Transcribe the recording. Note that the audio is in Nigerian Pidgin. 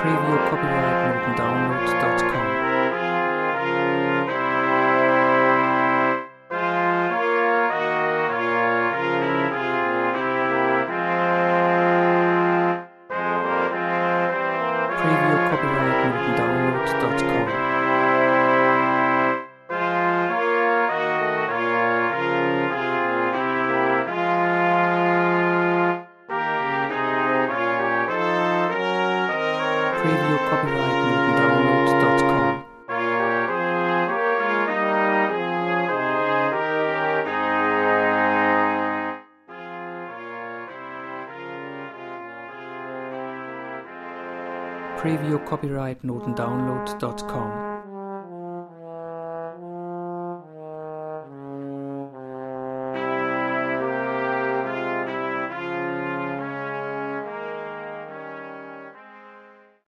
Preview copyright notendownload.com. Preview copyright notendownload.com. Preview copyright notendownload.com. Preview copyright notendownload.com.